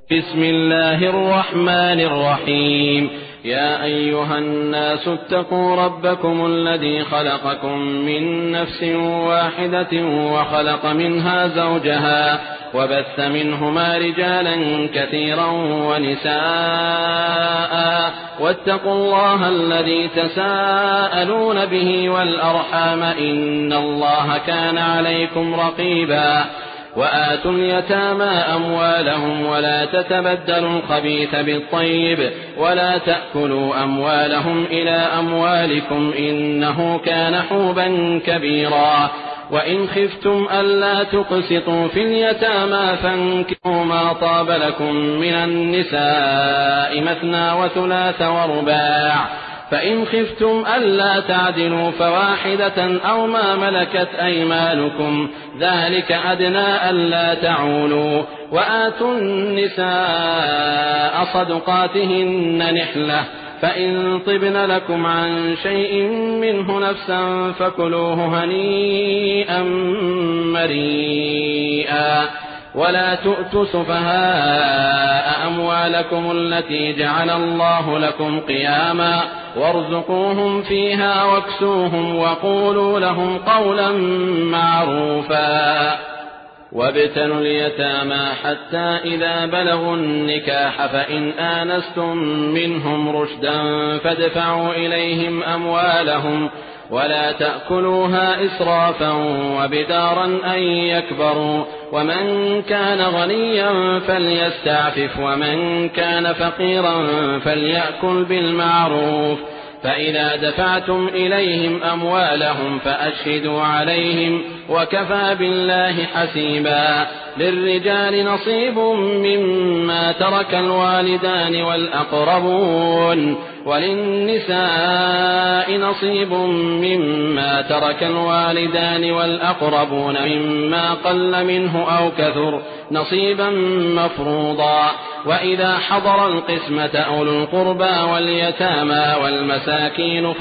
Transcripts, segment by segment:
بسم الله الرحمن الرحيم. يا أيها الناس اتقوا ربكم الذي خلقكم من نفس واحدة وخلق منها زوجها وبث منهما رجالا كثيرا ونساء، واتقوا الله الذي تساءلون به والأرحام إن الله كان عليكم رقيبا. وآتوا اليتامى أموالهم ولا تتبدلوا الخبيث بالطيب ولا تأكلوا أموالهم إلى أموالكم إنه كان حوبا كبيرا. وإن خفتم ألا تقسطوا في اليتامى فانكحوا ما طاب لكم من النساء مثنى وثلاث ورباع، فإن خفتم ألا تعدلوا فواحدة أو ما ملكت أيمانكم ذلك أدنى ألا تعولوا. وآتوا النساء صدقاتهن نحلة، فإن طبن لكم عن شيء منه نفسا فكلوه هنيئا مريئا. ولا تؤتوا سفهاء أموالكم التي جعل الله لكم قياما وارزقوهم فيها واكسوهم وقولوا لهم قولا معروفا. وابتلوا اليتامى حتى إذا بلغوا النكاح فإن آنستم منهم رشدا فادفعوا إليهم أموالهم ولا تأكلوها إسرافا وبدارا أن يكبروا. ومن كان غنيا فليستعفف ومن كان فقيرا فليأكل بالمعروف. فإذا دفعتم إليهم أموالهم فأشهدوا عليهم وكفى بالله حسيبا. للرجال نصيب مما ترك الوالدان والأقربون وللنساء نصيب مما ترك الوالدان والأقربون مما قل منه أو كثر نصيبا مفروضا. وإذا حضر القسمة أولو القربى واليتامى والمساكين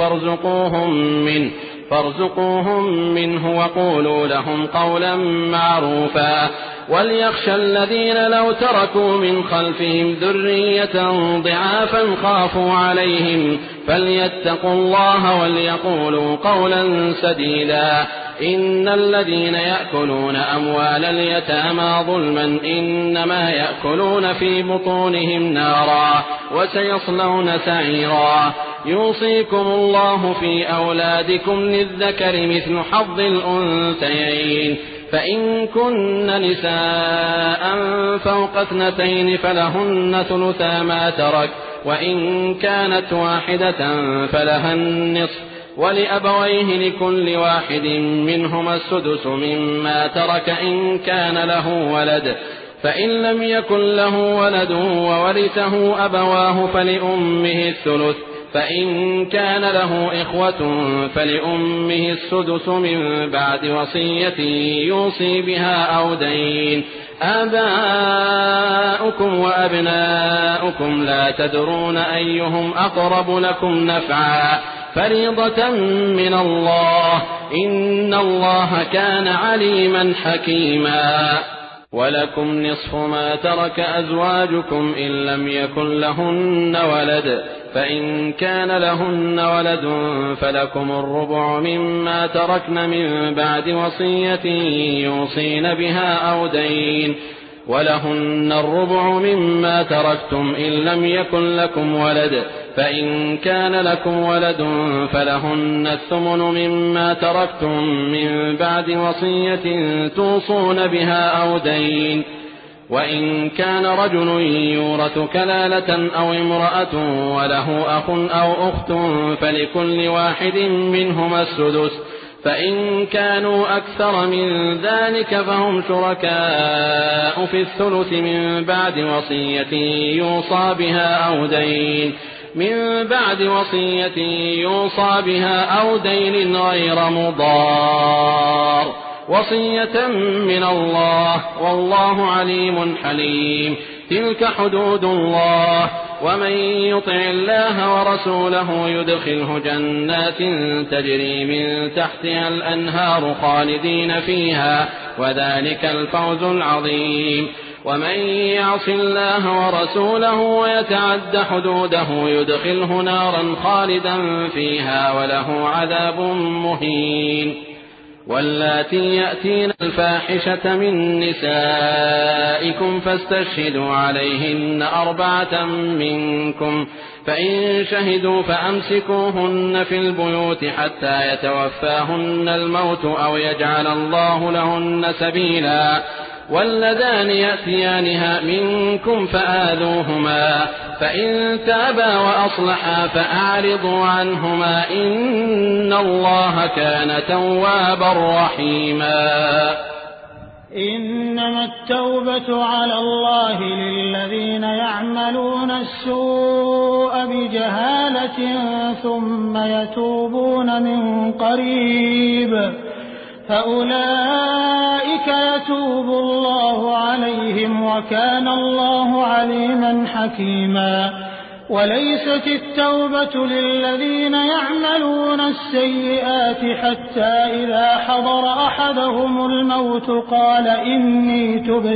فارزقوهم منه وقولوا لهم قولا معروفا. وليخشى الذين لو تركوا من خلفهم ذرية ضعافا خافوا عليهم فليتقوا الله وليقولوا قولا سديدا. إن الذين يأكلون أموال اليتامى ظلما إنما يأكلون في بطونهم نارا وسيصلون سعيرا. يوصيكم الله في أولادكم للذكر مثل حظ الأنثيين، فإن كن نساء فوق 2 فلهن ثلثا ما ترك، وإن كانت واحدة فلها النصف، ولأبويه لكل واحد منهما السدس مما ترك إن كان له ولد، فإن لم يكن له ولد وورثه أبواه فلأمه الثلث، فإن كان له إخوة فلأمه السدس من بعد وصية يوصي بها أو دين. آباؤكم وأبناؤكم لا تدرون أيهم أقرب لكم نفعا فريضة من الله إن الله كان عليما حكيما. ولكم نصف ما ترك أزواجكم إن لم يكن لهن ولد، فإن كان لهن ولد فلكم الربع مما تركن من بعد وصية يوصين بها أو دين، ولهن الربع مما تركتم إن لم يكن لكم ولد، فإن كان لكم ولد فلهن الثمن مما تركتم من بعد وصية توصون بها أو دين. وإن كان رجل يورث كلالة أو امرأة وله أخ أو أخت فلكل واحد منهما السدس، فإن كانوا أكثر من ذلك فهم شركاء في الثلث من بعد وصية يوصى بها أو دين، من بعد وصية يوصى بها أو دين غير مضار، وصية من الله والله عليم حليم. تلك حدود الله، ومن يطع الله ورسوله يدخله جنات تجري من تحتها الأنهار خالدين فيها، وذلك الفوز العظيم. ومن يعص الله ورسوله ويتعد حدوده يدخله نارا خالدا فيها وله عذاب مهين. واللاتي يأتين الفاحشة من نسائكم فاستشهدوا عليهن 4 منكم، فإن شهدوا فأمسكوهن في البيوت حتى يتوفاهن الموت أو يجعل الله لهن سبيلا. واللذان يأتيانها منكم فآذوهما، فإن تابا وأصلحا فأعرضوا عنهما إن الله كان توابا رحيما. إنما التوبة على الله للذين يعملون السوء بجهالة ثم يتوبون من قريب فأولئك يتوب الله عليهم وكان الله عليما حكيما. وليست التوبة للذين يعملون السيئات حتى إذا حضر أحدهم الموت قال إني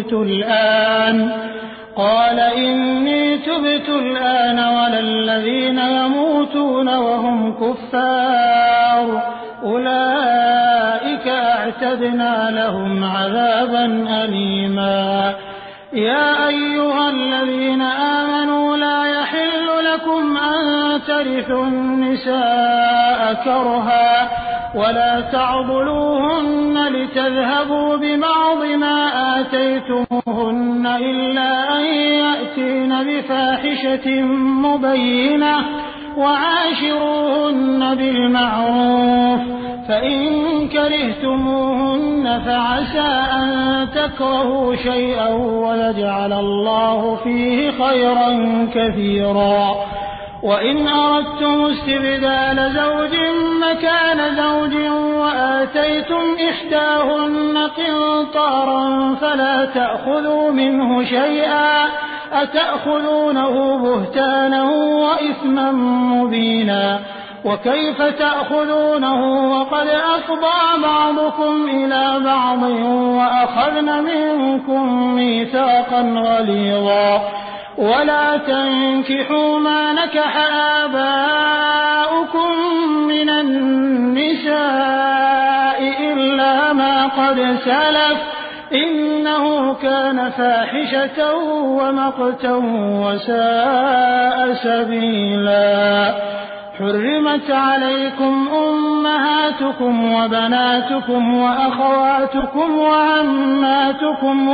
تبت الآن ولا الذين يموتون وهم كفار أولئك أعتدنا لهم عذابا أليما. يا أيها الذين آمنوا لا يحل لكم أن ترثوا النساء كرها ولا تعضلوهن لتذهبوا ببعض ما آتيتموهن إلا أن يأتين بفاحشة مبينة وعاشروهن بالمعروف فإن كرهتموهن فعسى أن تكرهوا شيئا ويجعل الله فيه خيرا كثيرا. وإن أردتم استبدال زوج مكان زوج وآتيتم إحداهن قنطارا فلا تأخذوا منه شيئا أتأخذونه بهتانا وإثما مبينا. وكيف تأخذونه وقد أفضى بعضكم إلى بعض وأخذن منكم ميثاقا غليظا. ولا تنكحوا ما نكح آباؤكم من النساء إلا ما قد سلف إنه كان فاحشة ومقتا وساء سبيلا. حرمت عليكم أمهاتكم وبناتكم وأخواتكم وعماتكم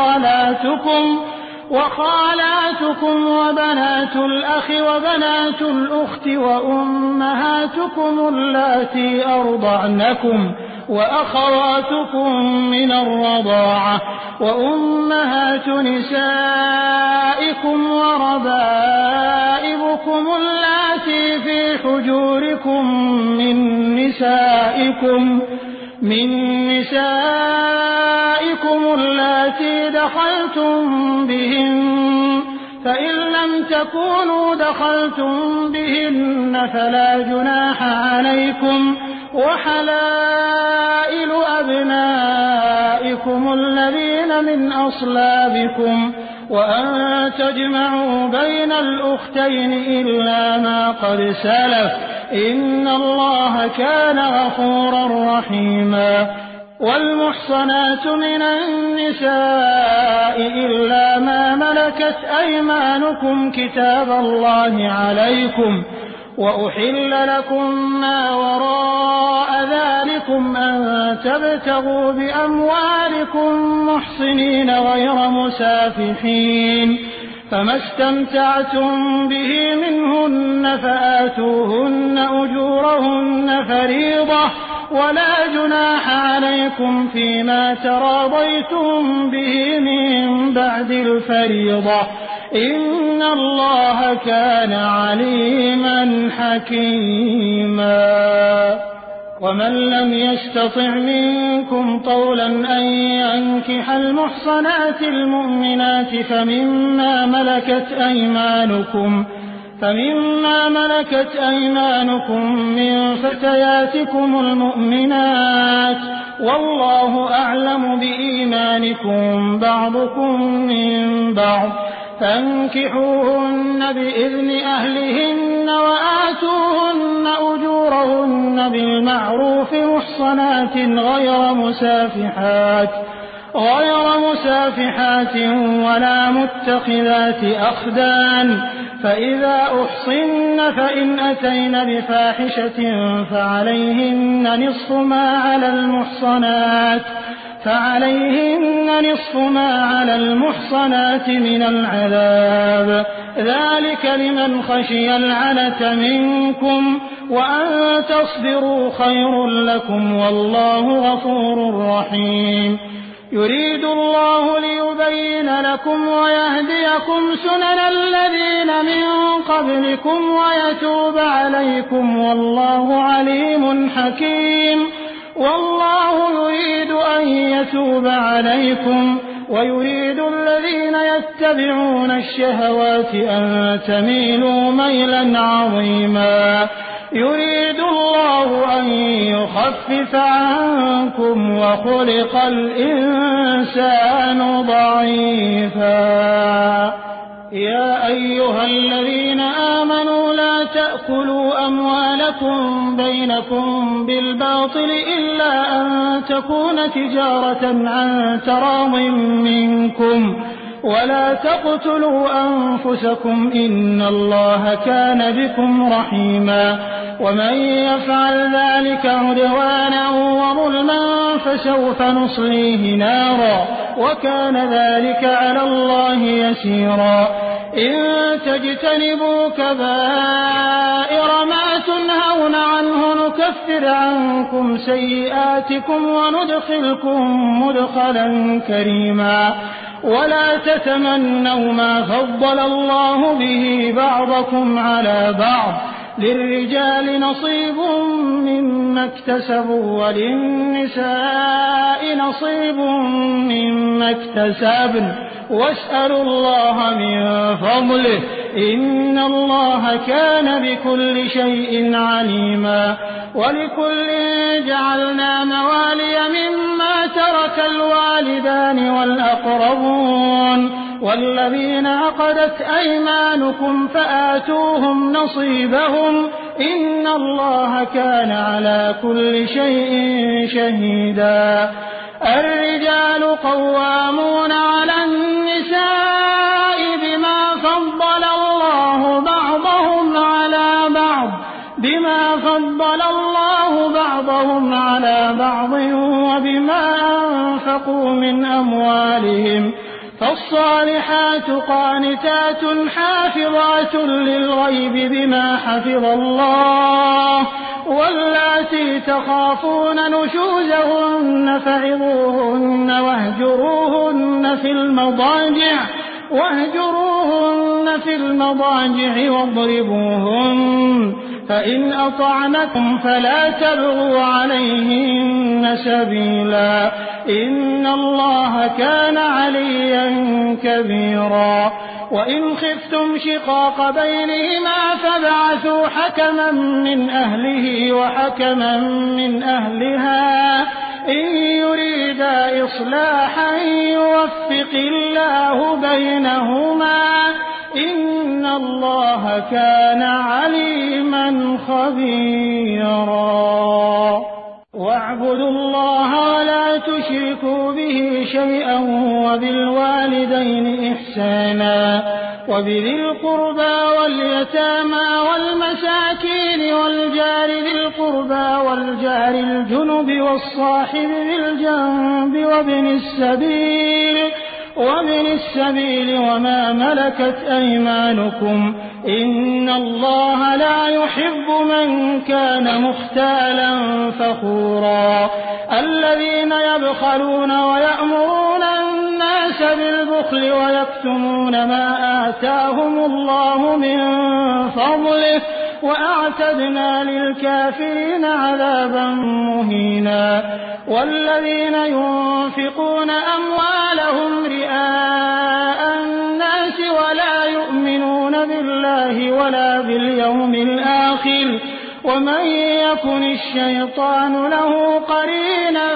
وخالاتكم وبنات الأخ وبنات الأخت وأمهاتكم اللاتي أرضعنكم وأخواتكم من الرضاعة وأمهات نسائكم وربائبكم اللاتي في حجوركم من نسائكم اللاتي دخلتم بهن فإن لم تكونوا دخلتم بهن فلا جناح عليكم وحلائل أبنائكم الذين من أصلابكم وأن تجمعوا بين الأختين إلا ما قد سلف إن الله كان غفورا رحيما. والمحصنات من النساء إلا ما ملكت أيمانكم كتاب الله عليكم وأحل لكم ما وراء ذلكم أن تبتغوا بأموالكم محصنين غير مسافحين فما استمتعتم به منهن فآتوهن أجورهن فريضة ولا جناح عليكم فيما تراضيتم به من بعد الفريضة إن الله كان عليما حكيما. ومن لم يستطع منكم طولا أن ينكح المحصنات المؤمنات فمما ملكت أيمانكم من فتياتكم المؤمنات والله أعلم بإيمانكم بعضكم من بعض فانكحوهن بإذن أهلهن وآتوهن أجورهن بالمعروف محصنات غير مسافحات ولا متخذات أخدان فإذا أحصن فإن أتين بفاحشة فعليهن نصف ما على المحصنات من العذاب ذلك لمن خشي العنة منكم وأن تصبروا خير لكم والله غفور رحيم يريد الله ليبين لكم ويهديكم سنن الذين من قبلكم ويتوب عليكم والله عليم حكيم والله يريد أن يتوب عليكم ويريد الذين يتبعون الشهوات أن تميلوا ميلا عظيما يريد الله أن يخفف عنكم وخلق الإنسان ضعيفا يا أيها الذين آمنوا لا تأكلوا أموالكم بينكم بالباطل إلا أن تكون تجارة عن تراض منكم ولا تقتلوا أنفسكم إن الله كان بكم رحيما ومن يفعل ذلك عدوانا وظلما فسوف نصليه نارا وكان ذلك على الله يسيرا إن تجتنبوا كبائر ما تنهون عنه نكفر عنكم سيئاتكم وندخلكم مدخلا كريما ولا تتمنوا ما فضل الله به بعضكم على بعض للرجال نصيب مما اكتسبوا وللنساء نصيب مما اكتسبن واسألوا الله من فضله إن الله كان بكل شيء عليما ولكل جعلنا موالي مما ترك الوالدان والأقربون والذين عقدت أيمانكم فآتوهم نصيبهم إن الله كان على كل شيء شهيدا الرجال قوامون على النساء بما فضل الله بعضهم على بعض وبما أنفقوا من أموالهم فالصالحات قانتات حافظات للغيب بما حفظ الله واللاتي تخافون نشوزهن فعظوهن واهجروهن في المضاجع واضربوهن فإن أطعنكم فلا تبغوا عليهن سبيلا إن الله كان عليا كبيرا وإن خفتم شقاق بينهما فابعثوا حكما من أهله وحكما من أهلها إن يريدا إصلاحا يوفق الله بينهما إن الله كان عليما خبيرا واعبدوا الله ولا تشركوا به شيئا وبالوالدين إحسانا وبذي القربى واليتامى والمساكين والجار ذي القربى والجار الجنب والصاحب بالجنب وابن السبيل وما ملكت أيمانكم إن الله لا يحب من كان مختالا فخورا الذين يبخلون ويأمرون الناس بالبخل ويكتمون ما آتاهم الله من فضله وأعتدنا للكافرين عذابا مهينا والذين ينفقون أموالهم رئاء الناس ولا يؤمنون بالله ولا باليوم الآخر ومن يكن الشيطان له قرينا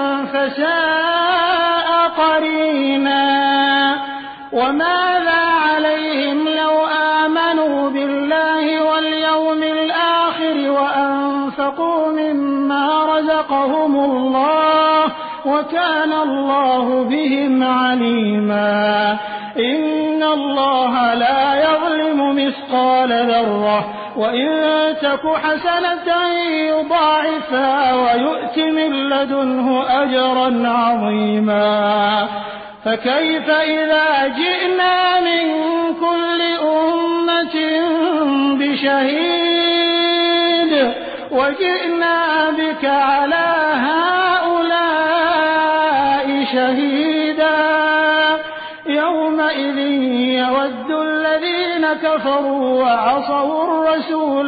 فساء قرينا وماذا عليهم لو آمنوا بالله واليوم الآخر وأنفقوا مما رزقهم الله وكان الله بهم عليما إن الله لا يظلم مثقال ذرة وإن تك حسنة يضاعفها ويؤت من لدنه أجرا عظيما فكيف إذا جئنا من كل أمة بشهيد وجئنا بك على هؤلاء شهيدا يومئذ يود الذين كفروا وعصوا الرسول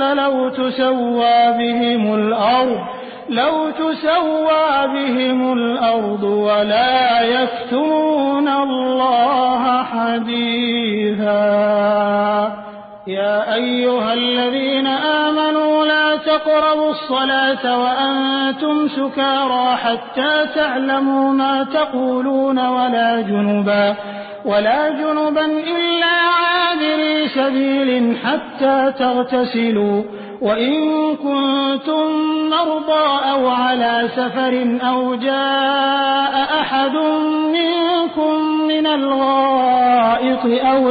لو تسوى بهم الأرض ولا يكتمون الله حديثا يا أيها الذين آمنوا لا تقربوا الصلاة وأنتم سكارى حتى تعلموا ما تقولون ولا جنبا إلا عابري سبيل حتى تغتسلوا وإن كنتم مرضى أو على سفر أو جاء أحد منكم من الغائط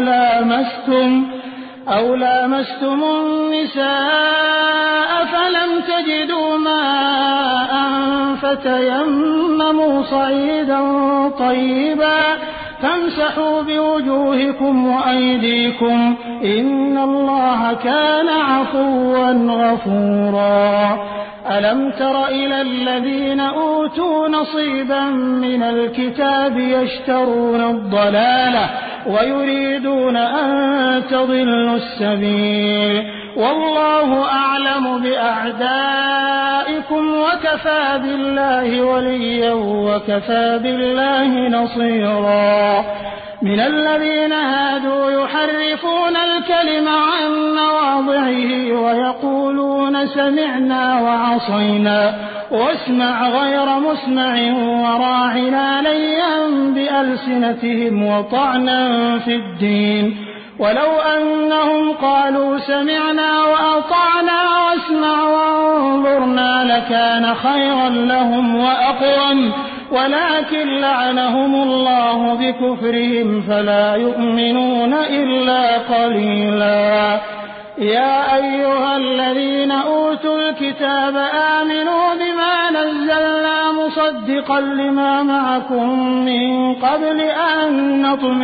أو لامستم النساء فلم تجدوا ماء فتيمموا صعيدا طيبا فامسحوا بوجوهكم وأيديكم إن الله كان عفوا غفورا ألم تر إلى الذين أوتوا نصيبا من الكتاب يشترون الضلالة ويريدون أن تضلوا السبيل والله أعلم بأعدائكم وكفى بالله وليا وكفى بالله نصيرا من الذين هادوا يحرفون الكلم عن مواضعه ويقولون سمعنا وعصينا واسمع غير مسمع وراعنا ليا بألسنتهم وطعنا في الدين ولو أنهم قالوا سمعنا وأطعنا واسمع وانظرنا لكان خيرا لهم وأقوم ولكن لعنهم الله بكفرهم فلا يؤمنون إلا قليلا يا أيها الذين أوتوا الكتاب آمنوا بما نزلنا مصدقا لما معكم من قبل أن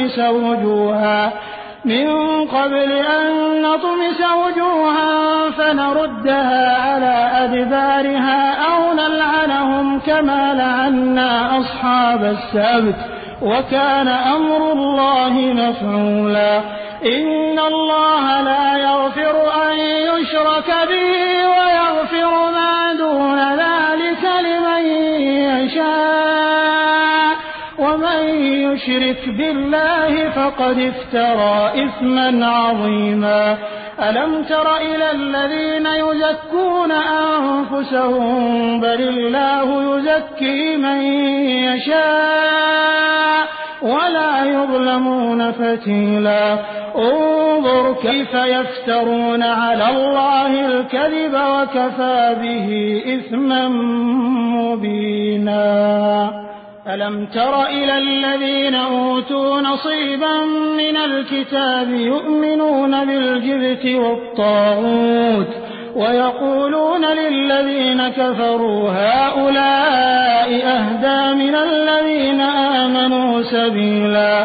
نطمس وجوها فنردها على أدبارها أو نلعنهم كما لعنا أصحاب السبت وكان أمر الله مفعولا إن الله لا يغفر أن يشرك به ويغفر ما دون ذلك لمن يشاء ومن يشرك بالله فقد افترى إثما عظيما ألم تر إلى الذين يزكون أنفسهم بل الله يزكي من يشاء ولا يظلمون فتيلا انظر كيف يفترون على الله الكذب وكفى به إثما مبينا ألم تر إلى الذين أوتوا نصيبا من الكتاب يؤمنون بالجبت والطاغوت ويقولون للذين كفروا هؤلاء أهدى من الذين آمنوا سبيلا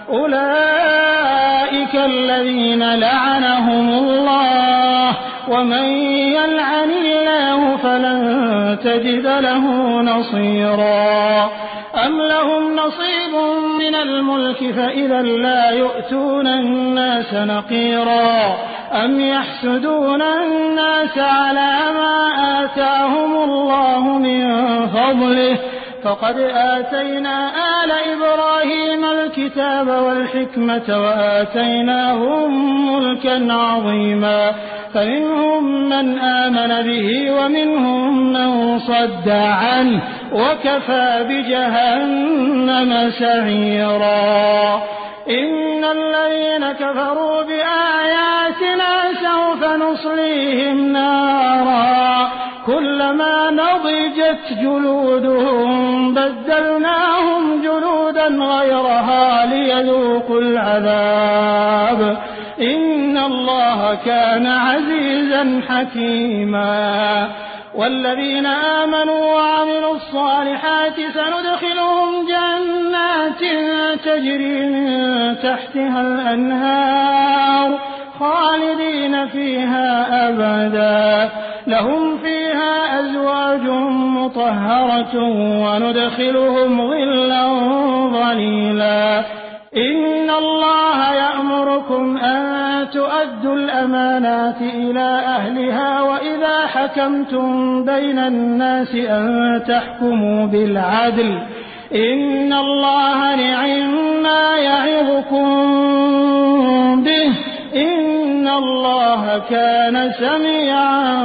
أولئك الذين لعنهم الله ومن يلعن الله فلن تجد له نصيرا أم لهم نصيب من الملك فإذا لا يؤتون الناس نقيرا أم يحسدون الناس على ما آتاهم الله من فضله فقد آتينا آل إبراهيم الكتاب والحكمة وآتيناهم ملكا عظيما فمنهم من آمن به ومنهم من صد عنه وكفى بجهنم سعيرا إن الذين كفروا بآياتنا سوف نصليهم نارا كلما نضجت جلودهم بدلناهم جلودا غيرها ليذوقوا العذاب إن الله كان عزيزا حكيما والذين آمنوا وعملوا الصالحات سندخلهم جنات تجري من تحتها الأنهار خالدين فيها أبدا لهم فيها أزواج مطهرة وندخلهم ظلا ظليلا إن الله يأمركم أن تؤدوا الأمانات إلى أهلها وإذا حكمتم بين الناس أن تحكموا بالعدل إن الله نعما يعظكم به إن الله كان سميعا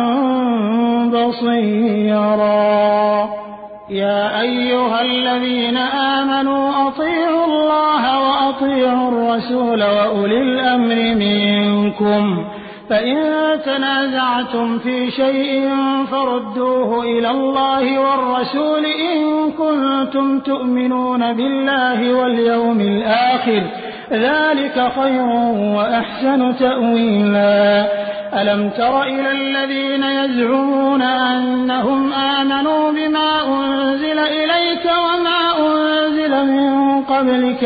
بصيرا يا أيها الذين آمنوا أطيعوا الله وأطيعوا الرسول وأولي الأمر منكم فإن تنازعتم في شيء فردوه إلى الله والرسول إن كنتم تؤمنون بالله واليوم الآخر ذلك خير وأحسن تأويلا ألم تر إلى الذين يزعمون أنهم آمنوا بما أنزل إليك وما أنزل من قبلك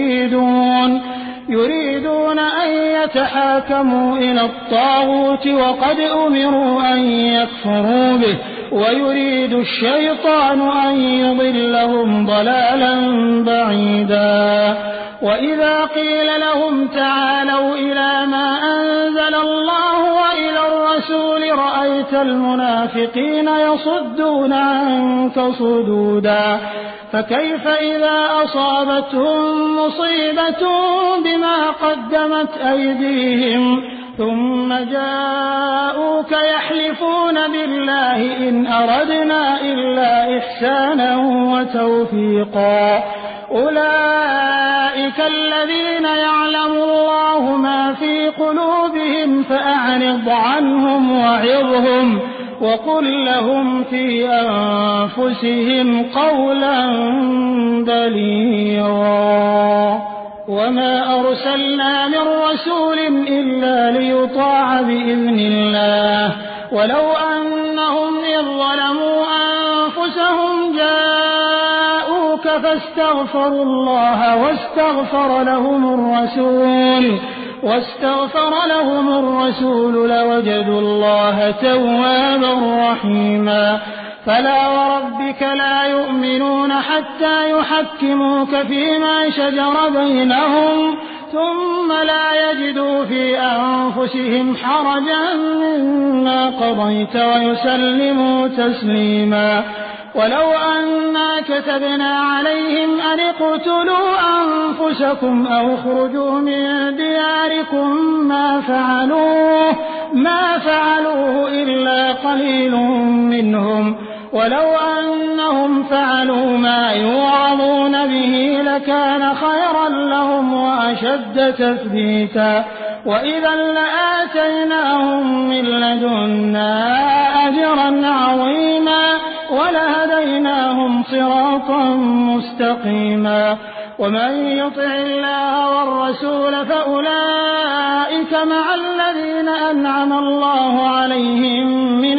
يريدون أن يتحاكموا إلى الطاغوت وقد أمروا أن يكفروا به ويريد الشيطان أن يضلهم ضلالا بعيدا وإذا قيل لهم تعالوا إلى ما أنزل الله وإلى الرسول رأيت المنافقين يصدون عنك صدودا فكيف إذا أصابتهم مصيبة بما قدمت أيديهم ثم جاءوك يحلفون بالله إن أردنا إلا إحسانا وتوفيقا أولئك الذين يعلم الله ما في قلوبهم فأعرض عنهم وعظهم وقل لهم في أنفسهم قولا بليغا وما أرسلنا من رسول إلا ليطاع بإذن الله ولو أنهم إذ ظلموا أنفسهم جاءوك فاستغفروا الله واستغفر لهم الرسول لوجدوا الله توابا رحيما فلا وربك لا يؤمنون حتى يحكموك فيما شجر بينهم ثم لا يجدوا في أنفسهم حرجا مما قضيت ويسلموا تسليما ولو أنا كتبنا عليهم أن اقتلوا أنفسكم أو اخرجوا من دياركم ما فعلوه إلا قليل منهم ولو أنهم فعلوا ما يوعظون به لكان خيرا لهم وأشد تثبيتا وإذا لآتيناهم من لدنا أجرا عظيما ولهديناهم صراطا مستقيما ومن يطع الله والرسول فأولئك مع الذين أنعم الله عليهم من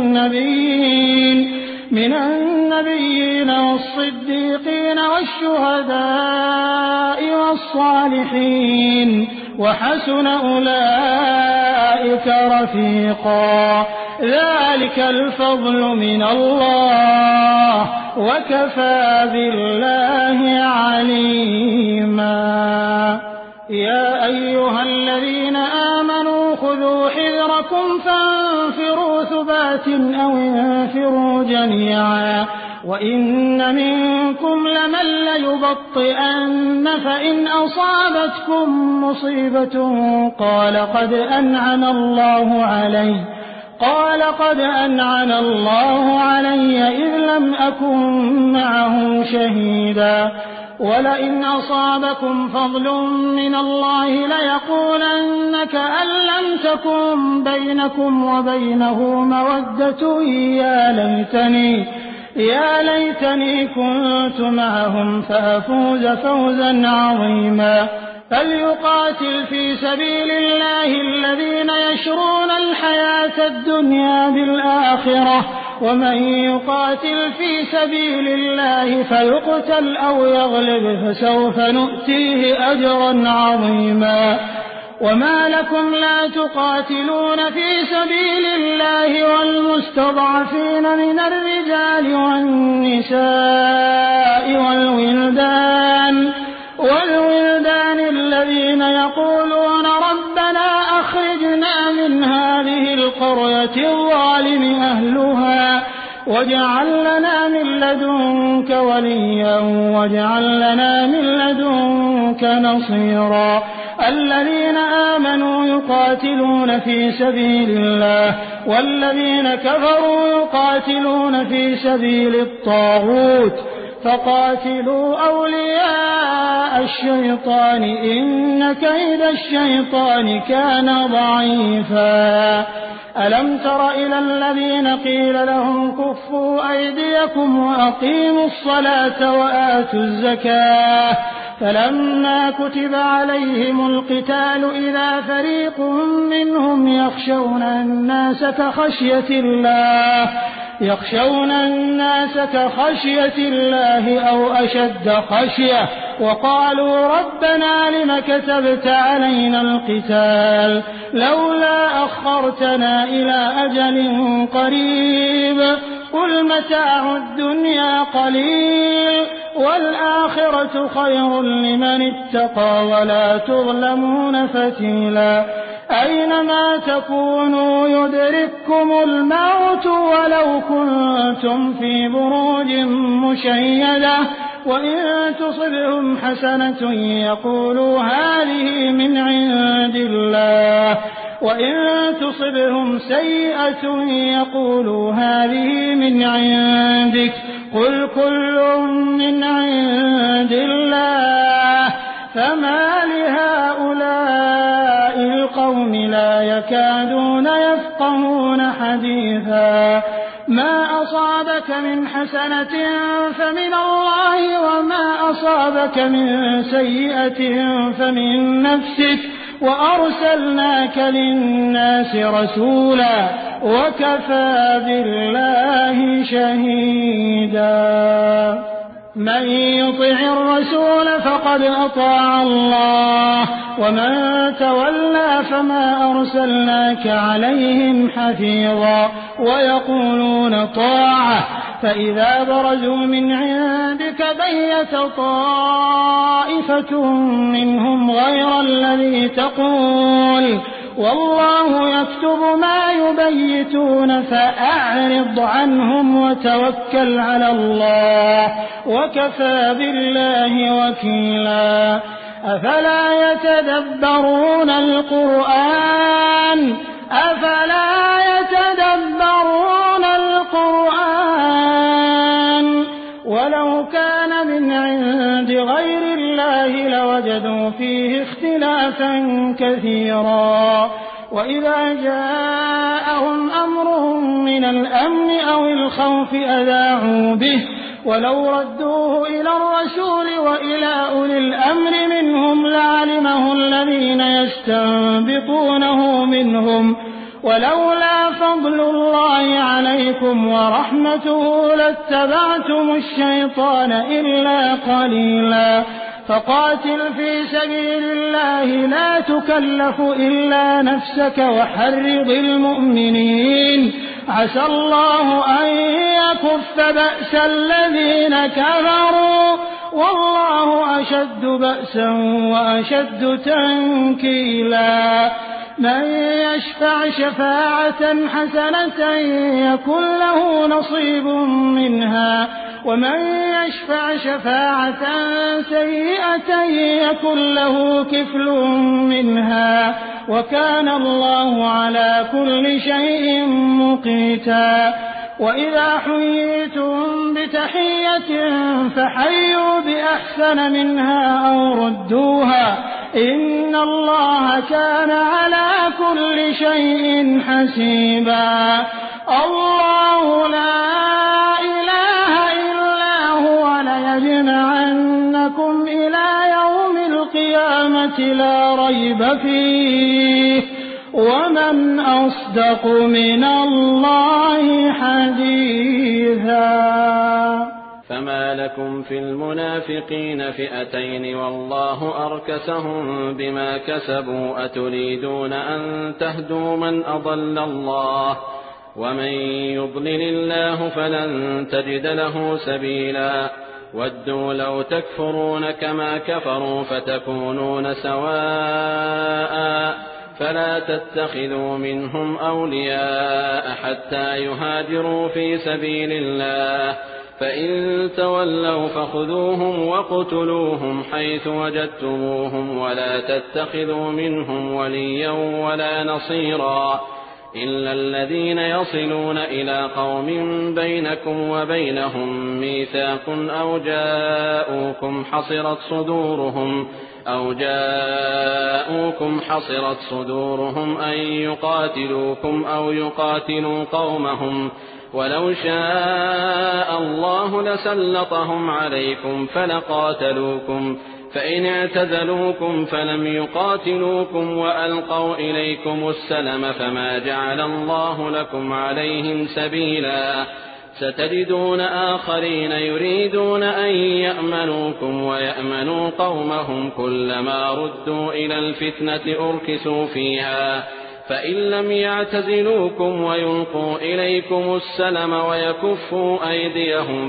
النبيين والصديقين والشهداء والصالحين وحسن أولئك رفيقا ذلك الفضل من الله وكفى بالله عليما يا أيها الذين آمنوا خذوا حذركم فانفروا ثبات أو انفروا جميعا وإن منكم لمن ليبطئن فإن أصابتكم مصيبة قال قد أنعم الله علي إذ لم أكن معهم شهيدا ولئن أصابكم فضل من الله ليقولن كأن لم تكن بينكم وبينه مودة يا ليتني كنت معهم فأفوز فوزا عظيما فليقاتل في سبيل الله الذين يشرون الحياة الدنيا بالآخرة ومن يقاتل في سبيل الله فيقتل أو يغلب فسوف نؤتيه أجرا عظيما وما لكم لا تقاتلون في سبيل الله والمستضعفين من الرجال والنساء والولدان الذين يقولون ربنا أخرجنا من هذه القرية الظالم أهلها واجعل لنا من لدنك وليا واجعل لنا من لدنك نصيرا الذين آمنوا يقاتلون في سبيل الله والذين كفروا يقاتلون في سبيل الطاغوت فقاتلوا أولياء الشيطان إن كيد الشيطان كان ضعيفا ألم تر إلى الذين قيل لهم كفوا أيديكم وأقيموا الصلاة وآتوا الزكاة فلما كتب عليهم القتال إذا فريق منهم يخشون الناس كخشية الله أو أشد خشية وقالوا ربنا لم كتبت علينا القتال لولا أخرتنا إلى أجل قريب قل متاع الدنيا قليل والآخرة خير لمن اتقى ولا تظلمون فتيلا أينما تكونوا يدرككم الموت ولو كنتم في بروج مشيدة وإن تصبهم حسنة يقولوا هذه من عند الله وإن تصبهم سيئة يقولوا هذه من عندك قل كل من عند الله فما لهؤلاء القوم لا يكادون يفقهون حديثا ما أصابك من حسنة فمن الله وما أصابك من سيئة فمن نفسك وأرسلناك للناس رسولا وكفى بالله شهيدا من يطع الرسول فقد أطاع الله ومن تولى فما أرسلناك عليهم حفيظا ويقولون طاعة فإذا برزوا من عندك بيت طائفة منهم غير الذي تقول والله يكتب ما يبيتون فأعرض عنهم وتوكل على الله وكفى بالله وكيلا أفلا يتدبرون القرآن ولو كان من عند غير الله لوجدوا فيه اختلافا كثيرا وإذا جاءهم أمر من الأمن أو الخوف أذاعوا به ولو ردوه إلى الرسول وإلى أولي الأمر منهم لعلمه الذين يستنبطونه منهم ولولا فضل الله عليكم ورحمته لاتبعتم الشيطان إلا قليلا فقاتل في سبيل الله لا تكلف إلا نفسك وحرض المؤمنين عسى الله أن يكف بأس الذين كفروا والله أشد بأسا وأشد تنكيلا من يشفع شفاعة حسنة يكن له نصيب منها ومن يشفع شفاعة سيئة يكن له كفل منها وكان الله على كل شيء مقيتا وإذا حييتم بتحية فحيوا بأحسن منها أو ردوها إن الله كان على كل شيء حسيبا الله لا إله إلا هو ليجمعنكم إلى يوم القيامة لا ريب فيه ومن أصدق من الله حديثا فما لكم في المنافقين فئتين والله أركسهم بما كسبوا أتريدون أن تهدوا من أضل الله ومن يضلل الله فلن تجد له سبيلا ودوا لو تكفرون كما كفروا فتكونون سواء فلا تتخذوا منهم أولياء حتى يهاجروا في سبيل الله فإن تولوا فخذوهم وقتلوهم حيث وجدتموهم ولا تتخذوا منهم وليا ولا نصيرا إلا الذين يصلون إلى قوم بينكم وبينهم ميثاق أو جاءوكم حصرت صدورهم أن يقاتلوكم أو يقاتلوا قومهم ولو شاء الله لسلطهم عليكم فلقاتلوكم فإن اعتزلوكم فلم يقاتلوكم وألقوا إليكم السلم فما جعل الله لكم عليهم سبيلا ستجدون آخرين يريدون أن يأمنوكم ويأمنوا قومهم كلما ردوا إلى الفتنة أركسوا فيها فإن لم يعتزلوكم ويلقوا إليكم السلم ويكفوا أيديهم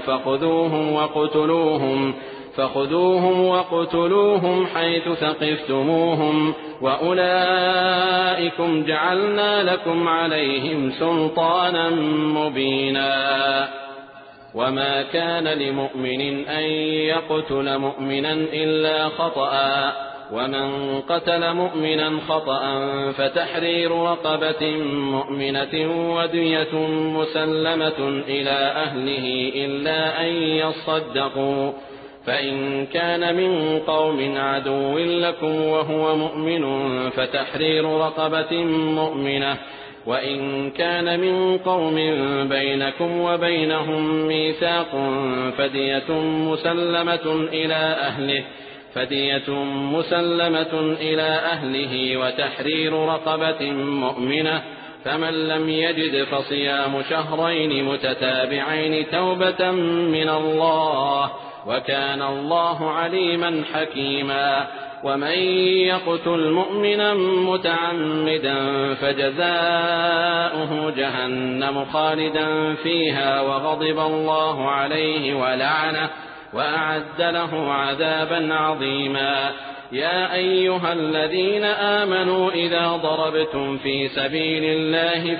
فخذوهم وقتلوهم حيث ثقفتموهم وأولئكم جعلنا لكم عليهم سلطانا مبينا وما كان لمؤمن أن يقتل مؤمنا إلا خطأ ومن قتل مؤمنا خطأ فتحرير رقبة مؤمنة ودية مسلمة إلى أهله إلا أن يصدقوا فإن كان من قوم عدو لكم وهو مؤمن فتحرير رقبة مؤمنة وإن كان من قوم بينكم وبينهم ميثاق فدية مسلمة إلى أهله وتحرير رقبة مؤمنة فمن لم يجد فصيام شهرين متتابعين توبة من الله وكان الله عليما حكيما ومن يقتل مؤمنا متعمدا فجزاؤه جهنم خالدا فيها وغضب الله عليه ولعنه وأعد له عذابا عظيما يا أيها الذين آمنوا إذا ضربتم في سبيل الله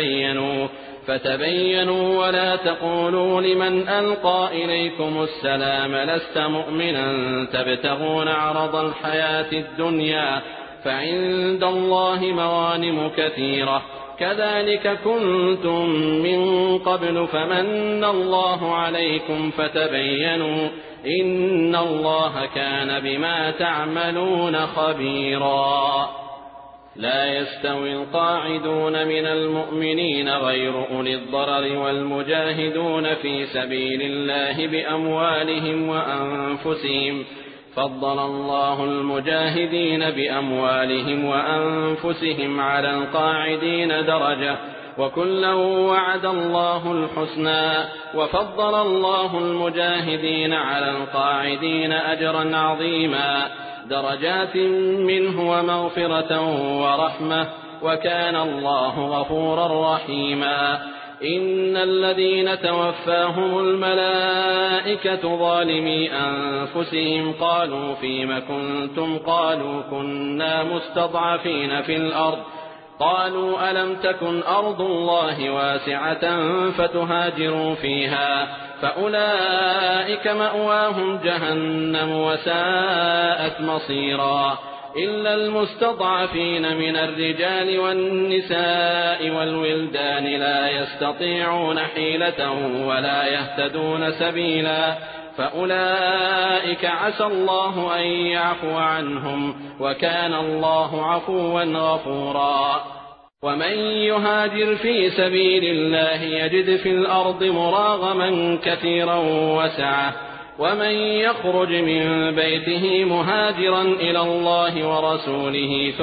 فتبينوا ولا تقولوا لمن ألقى إليكم السلام لست مؤمنا تبتغون عرض الحياة الدنيا فعند الله مغانم كثيرة كذلك كنتم من قبل فمن الله عليكم فتبينوا إن الله كان بما تعملون خبيرا لا يستوي القاعدون من المؤمنين غير أولي الضرر والمجاهدون في سبيل الله بأموالهم وأنفسهم فضل الله المجاهدين بأموالهم وأنفسهم على القاعدين درجة وكلا وعد الله الحسنى وفضل الله المجاهدين على القاعدين أجرا عظيما درجات منه ومغفرة ورحمة وكان الله غفورا رحيما إن الذين توفاهم الملائكة ظالمي أنفسهم قالوا فيم كنتم قالوا كنا مستضعفين في الأرض قالوا ألم تكن أرض الله واسعة فتهاجروا فيها فأولئك مأواهم جهنم وساءت مصيرا إلا المستضعفين من الرجال والنساء والولدان لا يستطيعون حيلة ولا يهتدون سبيلا فأولئك عسى الله أن يعفو عنهم وكان الله عفوا غفورا ومن يهاجر في سبيل الله يجد في الأرض مراغما كثيرا وسعة ومن يخرج من بيته مهاجرا إلى الله ورسوله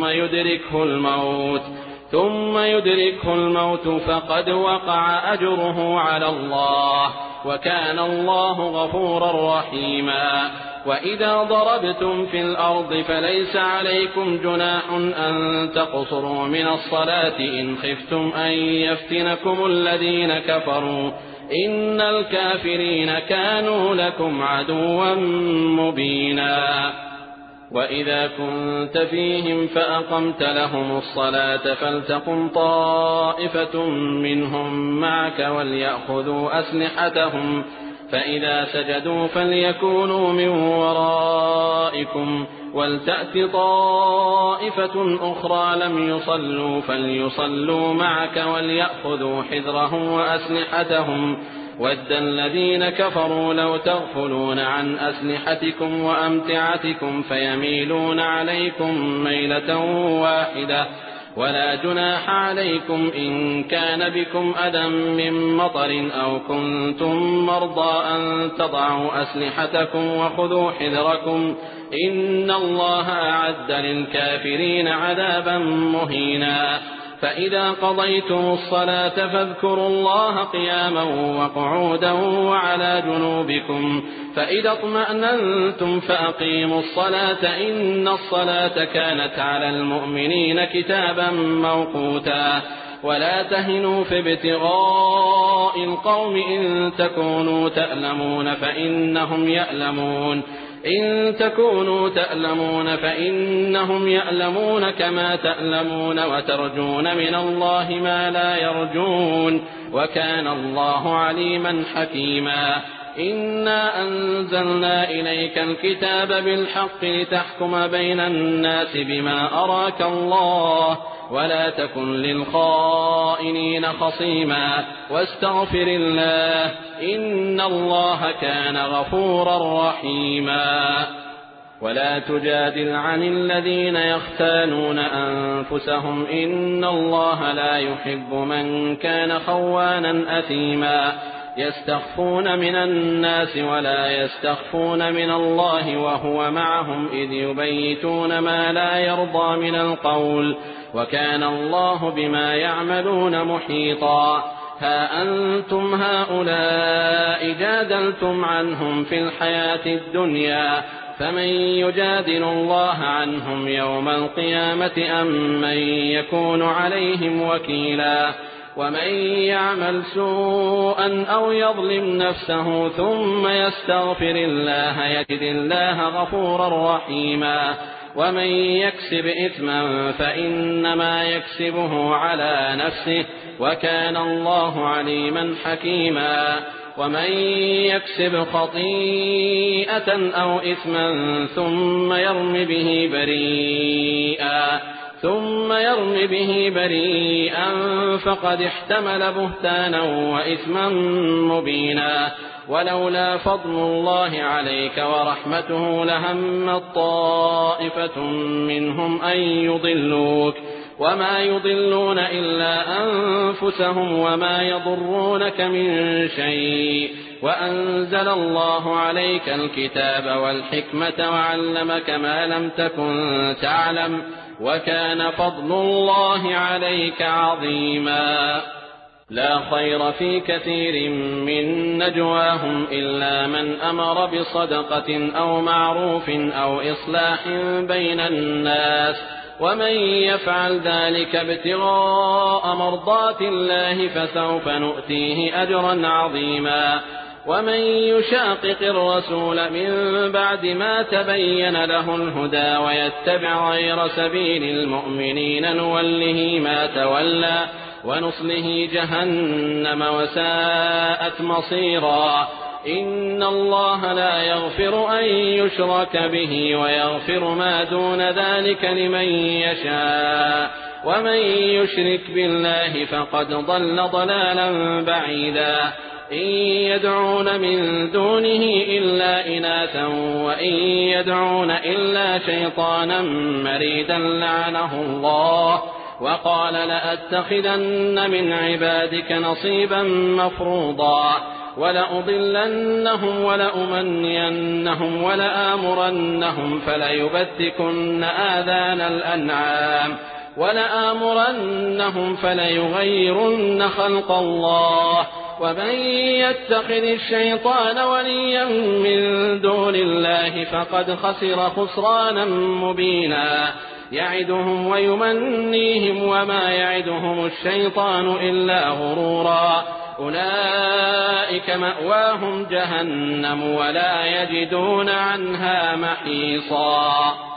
ثم يدركه الموت فقد وقع أجره على الله وكان الله غفورا رحيما وإذا ضربتم في الأرض فليس عليكم جناح أن تقصروا من الصلاة إن خفتم أن يفتنكم الذين كفروا إن الكافرين كانوا لكم عدوا مبينا وإذا كنت فيهم فأقمت لهم الصلاة فلتقم طائفة منهم معك وليأخذوا أسلحتهم فإذا سجدوا فليكونوا من ورائكم ولتأت طائفة أخرى لم يصلوا فليصلوا معك وليأخذوا حذرهم وأسلحتهم ود الذين كفروا لو تغفلون عن أسلحتكم وأمتعتكم فيميلون عليكم ميلة واحدة ولا جناح عليكم إن كان بكم أذى من مطر أو كنتم مرضى أن تضعوا أسلحتكم وخذوا حذركم إن الله أعد للكافرين عذابا مهينا فإذا قضيتم الصلاة فاذكروا الله قياما وقعودا وعلى جنوبكم فإذا اطمأننتم فأقيموا الصلاة إن الصلاة كانت على المؤمنين كتابا موقوتا ولا تهنوا في ابتغاء القوم إن تكونوا تألمون فإنهم كما تألمون وترجون من الله ما لا يرجون وكان الله عليما حكيما إنا أنزلنا إليك الكتاب بالحق لتحكم بين الناس بما أراك الله ولا تكن للخائنين خصيما واستغفر الله إن الله كان غفورا رحيما ولا تجادل عن الذين يختانون أنفسهم إن الله لا يحب من كان خوانا أثيما يستخفون من الناس ولا يستخفون من الله وهو معهم إذ يبيتون ما لا يرضى من القول وكان الله بما يعملون محيطا ها أنتم هؤلاء جادلتم عنهم في الحياة الدنيا فمن يجادل الله عنهم يوم القيامة أم من يكون عليهم وكيلا ومن يعمل سوءا أو يظلم نفسه ثم يستغفر الله يجد الله غفورا رحيما ومن يكسب إثما فإنما يكسبه على نفسه وكان الله عليما حكيما ومن يكسب خطيئة أو إثما ثم يرم به بريئا فقد احتمل بهتانا وإثما مبينا ولولا فضل الله عليك ورحمته لهمت طائفة منهم أن يضلوك وما يضلون إلا أنفسهم وما يضرونك من شيء وأنزل الله عليك الكتاب والحكمة وعلمك ما لم تكن تعلم وكان فضل الله عليك عظيما لا خير في كثير من نجواهم إلا من أمر بصدقة أو معروف أو إصلاح بين الناس ومن يفعل ذلك ابتغاء مرضات الله فسوف نؤتيه أجرا عظيما ومن يشاقق الرسول من بعد ما تبين له الهدى ويتبع غير سبيل المؤمنين نوله ما تولى ونصله جهنم وساءت مصيرا إن الله لا يغفر أن يشرك به ويغفر ما دون ذلك لمن يشاء ومن يشرك بالله فقد ضل ضلالا بعيدا إن يدعون من دونه إلا إناثا وإن يدعون إلا شيطانا مريدا لعنه الله وقال لأتخذن من عبادك نصيبا مفروضا ولأضلنهم ولأمنينهم ولآمرنهم فليبتكن آذان الأنعام ولآمرنهم فليغيرن خلق الله ومن يتخذ الشيطان وليا من دون الله فقد خسر خسرانا مبينا يعدهم ويمنيهم وما يعدهم الشيطان إلا غرورا أولئك مأواهم جهنم ولا يجدون عنها محيصا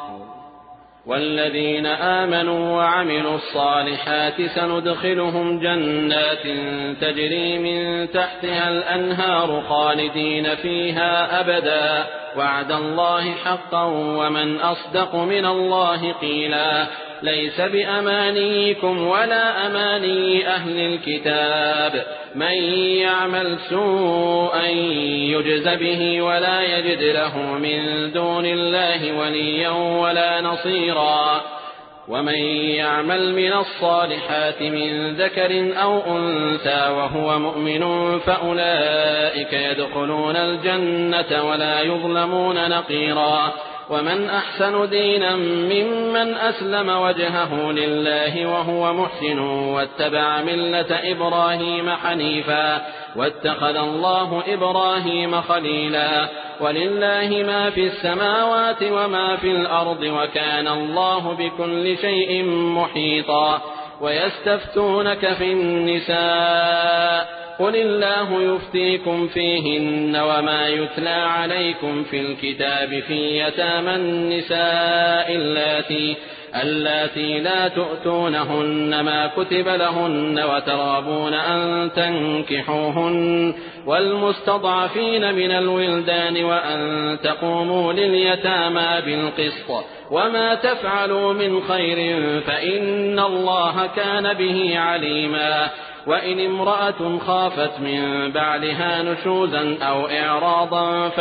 والذين آمنوا وعملوا الصالحات سندخلهم جنات تجري من تحتها الأنهار خالدين فيها أبدا وعد الله حقا ومن أصدق من الله قيلا ليس بأمانيكم ولا أماني أهل الكتاب من يعمل سوءا يجز به ولا يجد له من دون الله وليا ولا نصيرا ومن يعمل من الصالحات من ذكر أو أنثى وهو مؤمن فأولئك يدخلون الجنة ولا يظلمون نقيرا ومن أحسن دينا ممن أسلم وجهه لله وهو محسن واتبع ملة إبراهيم حنيفا واتخذ الله إبراهيم خليلا ولله ما في السماوات وما في الأرض وكان الله بكل شيء محيطا ويستفتونك في النساء قل الله يفتيكم فيهن وما يتلى عليكم في الكتاب في يتامى النساء اللاتي لا تؤتونهن ما كتب لهن وترابون أن تنكحوهن والمستضعفين من الولدان وأن تقوموا لليتامى بالقسط وما تفعلوا من خير فإن الله كان به عليما وإن امرأة خافت من بعلها نشوزا أو إعراضا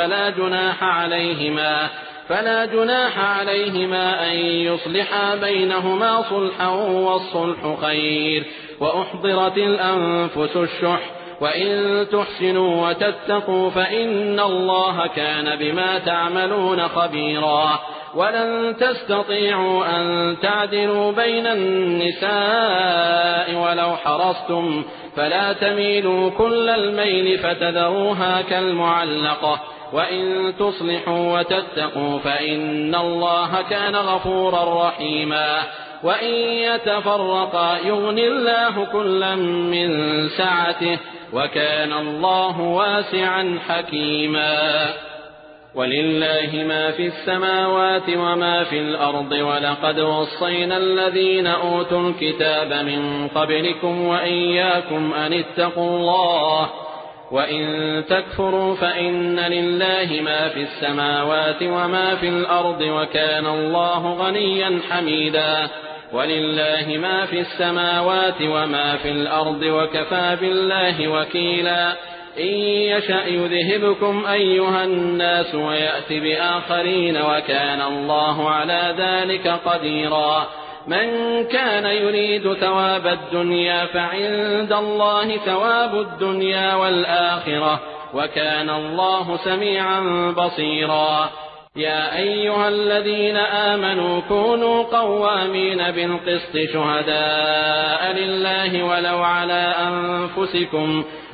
فلا جناح عليهما أن يصلحا بينهما صلحا والصلح خير وأحضرت الأنفس الشح وإن تحسنوا وتتقوا فإن الله كان بما تعملون خبيرا ولن تستطيعوا أن تعدلوا بين النساء ولو حرصتم فلا تميلوا كل الميل فتذروها كالمعلقة وإن تصلحوا وتتقوا فإن الله كان غفورا رحيما وإن يتفرقا يغني الله كلا من سعته وكان الله واسعا حكيما ولله ما في السماوات وما في الأرض ولقد وصينا الذين أوتوا الكتاب من قبلكم وإياكم أن اتقوا الله وإن تكفروا فإن لله ما في السماوات وما في الأرض وكان الله غنيا حميدا ولله ما في السماوات وما في الأرض وكفى بالله وكيلا إن يشأ يذهبكم أيها الناس ويأت بآخرين وكان الله على ذلك قديرا من كان يريد ثواب الدنيا فعند الله ثواب الدنيا والآخرة وكان الله سميعا بصيرا يا أيها الذين آمنوا كونوا قوامين بالقسط شهداء لله ولو على أنفسكم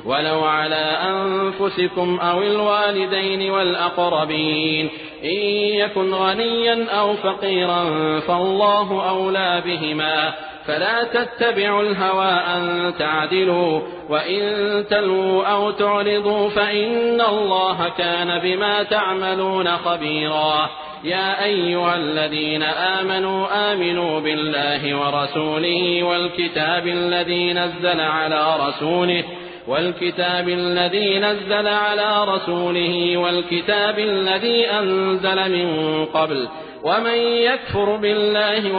ولو على أنفسكم أو الوالدين والأقربين إن يكن غنيا أو فقيرا فالله أولى بهما فلا تتبعوا الهوى أن تعدلوا وإن تلووا أو تعرضوا فإن الله كان بما تعملون خبيرا يا أيها الذين آمنوا بالله ورسوله والكتاب الذي نزل على رسوله والكتاب الذي أنزل من قبل ومن يكفر بالله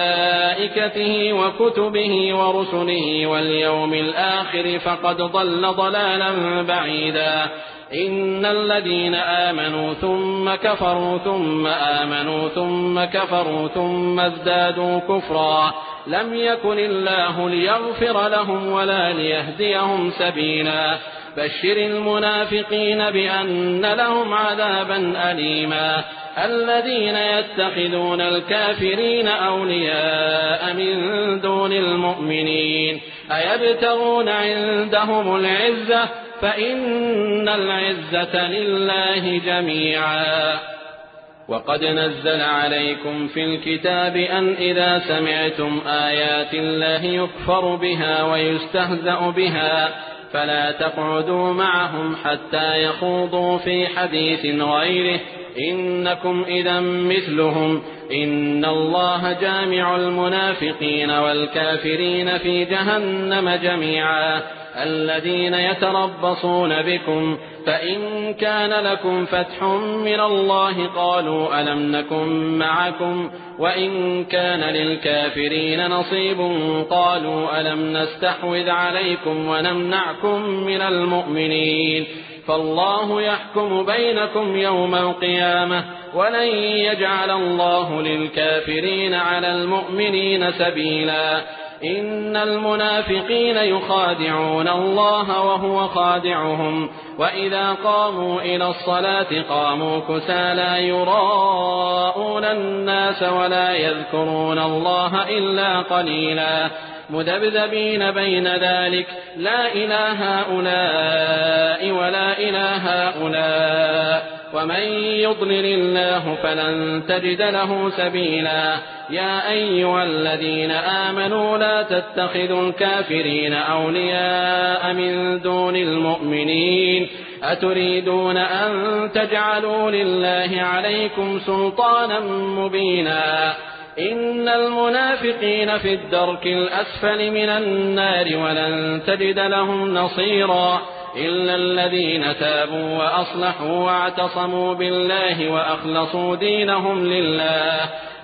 وملائكته وكتبه ورسله واليوم الآخر فقد ضل ضلالا بعيدا إن الذين آمنوا ثم كفروا ثم آمنوا ثم كفروا ثم ازدادوا كفرا لم يكن الله ليغفر لهم ولا ليهديهم سبيلا بشر المنافقين بأن لهم عذابا أليما الذين يتخذون الكافرين أولياء من دون المؤمنين أيبتغون عندهم العزة فإن العزة لله جميعا وقد نزل عليكم في الكتاب أن إذا سمعتم آيات الله يكفر بها ويستهزأ بها فلا تقعدوا معهم حتى يخوضوا في حديث غيره إنكم إذا مثلهم إن الله جامع المنافقين والكافرين في جهنم جميعا الذين يتربصون بكم فإن كان لكم فتح من الله قالوا ألم نكن معكم وإن كان للكافرين نصيب قالوا ألم نستحوذ عليكم ونمنعكم من المؤمنين فالله يحكم بينكم يوم القيامة ولن يجعل الله للكافرين على المؤمنين سبيلا إن المنافقين يخادعون الله وهو خادعهم وإذا قاموا إلى الصلاة قاموا كسالى يراءون الناس ولا يذكرون الله إلا قليلا مذبذبين بين ذلك لا إله هؤلاء ولا إله هؤلاء ومن يضلل الله فلن تجد له سبيلا يا أيها الذين آمنوا لا تتخذوا الكافرين أولياء من دون المؤمنين أتريدون أن تجعلوا لله عليكم سلطانا مبينا إن المنافقين في الدرك الأسفل من النار ولن تجد لهم نصيرا إلا الذين تابوا وأصلحوا واعتصموا بالله وأخلصوا دينهم لله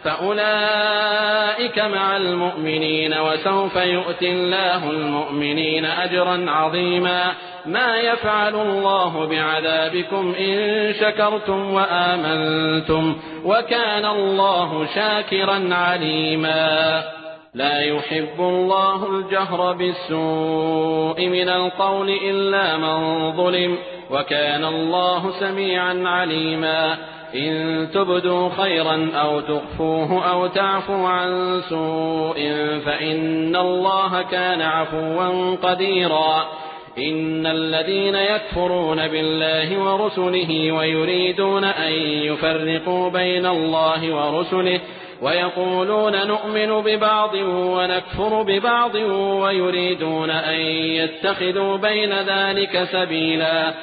فأولئك مع المؤمنين وسوف يؤتي الله المؤمنين أجرا عظيما ما يفعل الله بعذابكم إن شكرتم وآمنتم وكان الله شاكرا عليما لا يحب الله الجهر بالسوء من القول إلا من ظلم وكان الله سميعا عليما إن تبدوا خيرا أو تخفوه أو تعفوا عن سوء فإن الله كان عفوا قديرا إن الذين يكفرون بالله ورسله ويريدون أن يفرقوا بين الله ورسله ويقولون نؤمن ببعض ونكفر ببعض ويريدون أن يتخذوا بين ذلك سبيلا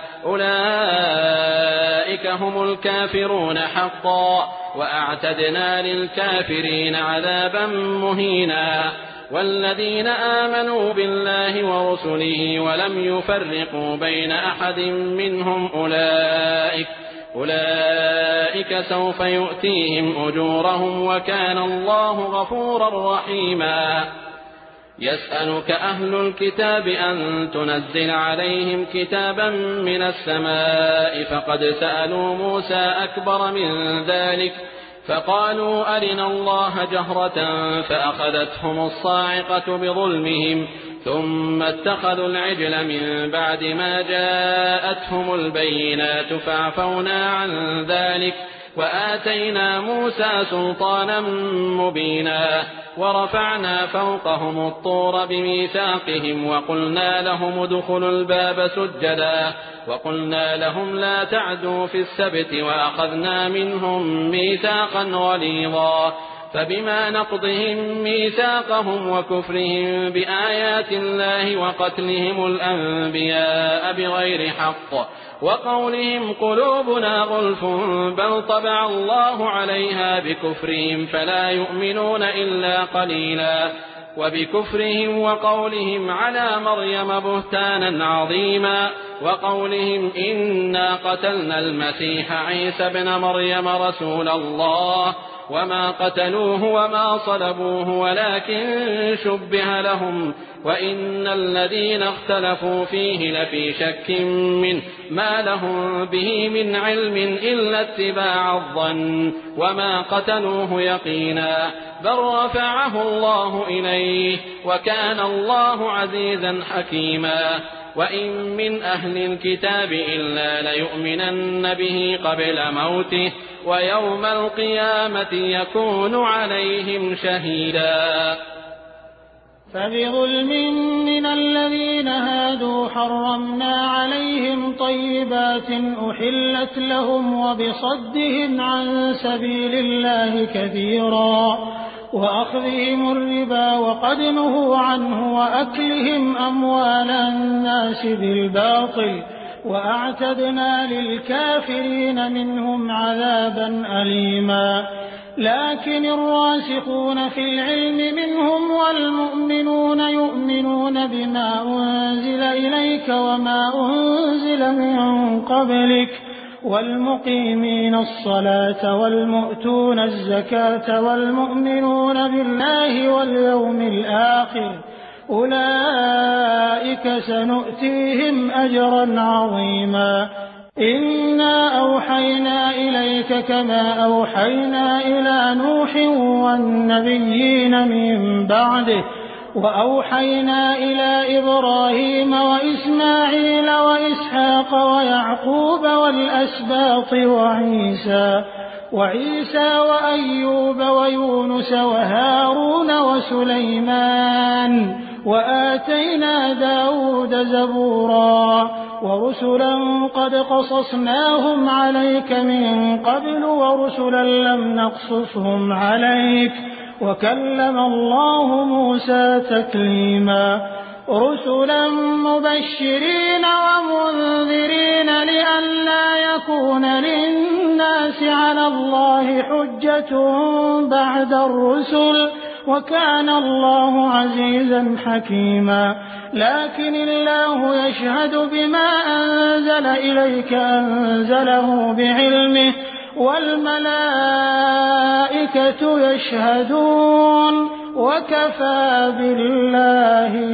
أولئك هم الكافرون حقا وأعتدنا للكافرين عذابا مهينا والذين آمنوا بالله ورسله ولم يفرقوا بين أحد منهم أولئك سوف يؤتيهم أجورهم وكان الله غفورا رحيما يسألك أهل الكتاب أن تنزل عليهم كتابا من السماء فقد سألوا موسى أكبر من ذلك فقالوا أرنا الله جهرة فأخذتهم الصاعقة بظلمهم ثم اتخذوا العجل من بعد ما جاءتهم البينات فعفونا عن ذلك وآتينا موسى سلطانا مبينا ورفعنا فوقهم الطور بميثاقهم وقلنا لهم ادخلوا الباب سجدا وقلنا لهم لا تعدوا في السبت وأخذنا منهم ميثاقا غليظا فبما نقضهم ميثاقهم وكفرهم بآيات الله وقتلهم الأنبياء بغير حق وقولهم قلوبنا غلف بل طبع الله عليها بكفرهم فلا يؤمنون إلا قليلا وبكفرهم وقولهم على مريم بهتانا عظيما وقولهم إنا قتلنا المسيح عيسى ابن مريم رسول الله وما قتلوه وما صلبوه ولكن شبه لهم وإن الذين اختلفوا فيه لفي شك منه ما لهم به من علم إلا اتباع الظن وما قتلوه يقينا بل رفعه الله إليه وكان الله عزيزا حكيما وإن من أهل الكتاب إلا ليؤمنن به قبل موته ويوم القيامة يكون عليهم شهيدا فبظلم من الذين هادوا حرمنا عليهم طيبات أحلت لهم وبصدهم عن سبيل الله كثيرا وأخذهم الربا وقد نهوا عنه وأكلهم أموال الناس بالباطل وأعتدنا للكافرين منهم عذابا أليما لكن الراسخون في العلم منهم والمؤمنون يؤمنون بما أنزل إليك وما أنزل من قبلك والمقيمين الصلاة والمؤتون الزكاة والمؤمنون بالله واليوم الآخر أولئك سنؤتيهم أجرا عظيما إنا أوحينا إليك كما أوحينا إلى نوح والنبيين من بعده وأوحينا إلى إبراهيم وإسماعيل وإسحاق ويعقوب والأسباط وعيسى وأيوب ويونس وهارون وسليمان وآتينا داود زبورا ورسلا قد قصصناهم عليك من قبل ورسلا لم نقصصهم عليك وكلم الله موسى تكليما رسلا مبشرين ومنذرين لئلا يكون للناس على الله حجة بعد الرسل وكان الله عزيزا حكيما لكن الله يشهد بما أنزل إليك أنزله بعلمه والملائكة يشهدون وكفى بالله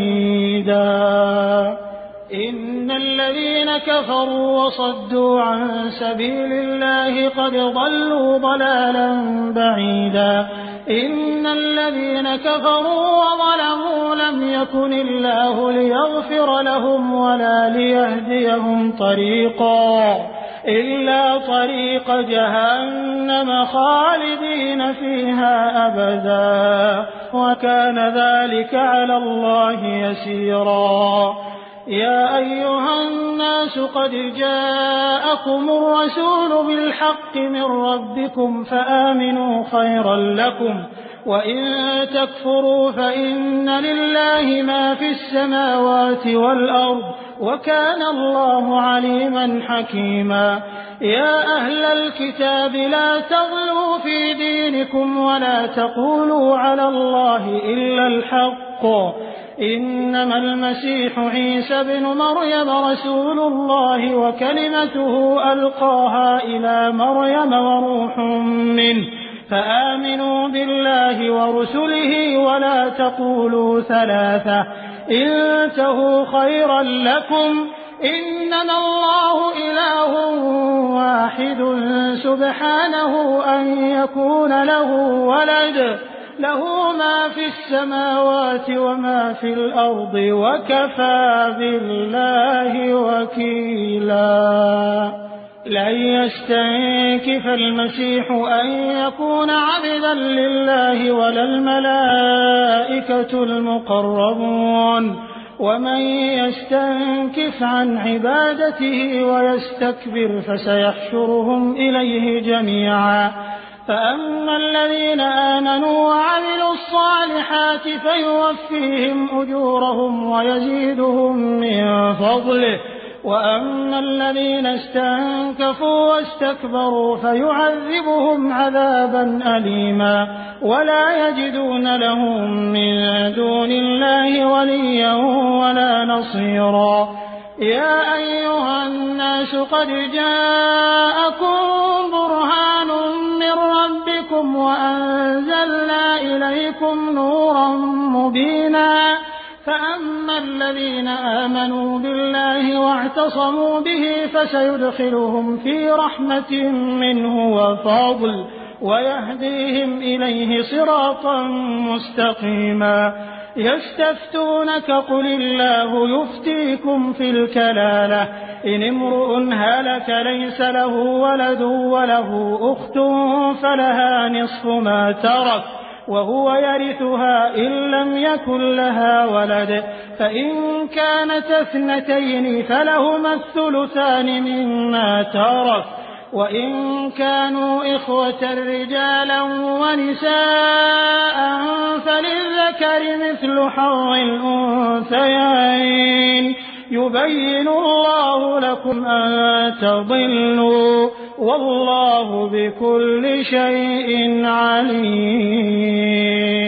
شهيدا إن الذين كفروا وصدوا عن سبيل الله قد ضلوا ضلالا بعيدا إن الذين كفروا وظلموا لم يكن الله ليغفر لهم ولا ليهديهم طريقا إلا طريق جهنم خالدين فيها أبدا وكان ذلك على الله يسيرا يا أيها الناس قد جاءكم الرسول بالحق من ربكم فآمنوا خيرا لكم وإن تكفروا فإن لله ما في السماوات والأرض وكان الله عليما حكيما يا أهل الكتاب لا تغلوا في دينكم ولا تقولوا على الله إلا الحق إنما المسيح عيسى بن مريم رسول الله وكلمته ألقاها إلى مريم وروح منه فآمنوا بالله ورسله ولا تقولوا ثلاثة انتهوا خيرا لكم إنما الله إله واحد سبحانه أن يكون له ولد له ما في السماوات وما في الأرض وكفى بالله وكيلا لن يستنكف المسيح أن يكون عبدا لله ولا الملائكة المقربون ومن يستنكف عن عبادته ويستكبر فسيحشرهم إليه جميعا فأما الذين آمنوا وعملوا الصالحات فيوفيهم أجورهم ويزيدهم من فضله وأما الذين استنكفوا واستكبروا فيعذبهم عذابا أليما ولا يجدون لهم من دون الله وليا ولا نصيرا يا أيها الناس قد جاءكم برهان من ربكم وأنزلنا إليكم نورا مبينا فأما الذين آمنوا بالله واعتصموا به فسيدخلهم في رحمة منه وفضل ويهديهم إليه صراطا مستقيما يستفتونك قل الله يفتيكم في الكلالة إن امرؤ هلك ليس له ولد وله أخت فلها نصف ما ترك وهو يرثها إن لم يكن لها ولد فإن كانت اثنتين فلهما الثلثان مما ترك وإن كانوا إخوة رجالا ونساء فللذكر مثل حظ الأنثيين يبين الله لكم أن تضلوا والله بكل شيء عليم